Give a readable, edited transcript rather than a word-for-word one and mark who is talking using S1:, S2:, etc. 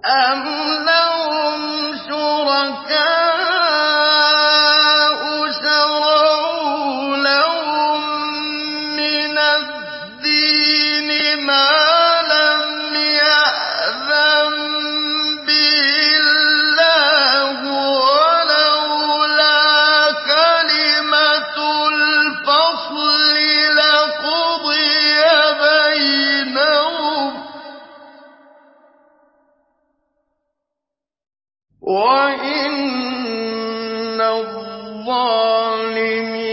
S1: أَمْ لَهُمْ شُرَكَاءُ شَرَعُوا لَهُم مِّنَ الدِّينِ مَا لَمْ يَأْذَن بِهِ اللَّهُ ۚ وَلَوْلَا كَلِمَةُ الْفَصْلِ لَقُضِيَ بَيْنَهُمْ ۗ وَإِنَّ الظَّالِمِينَ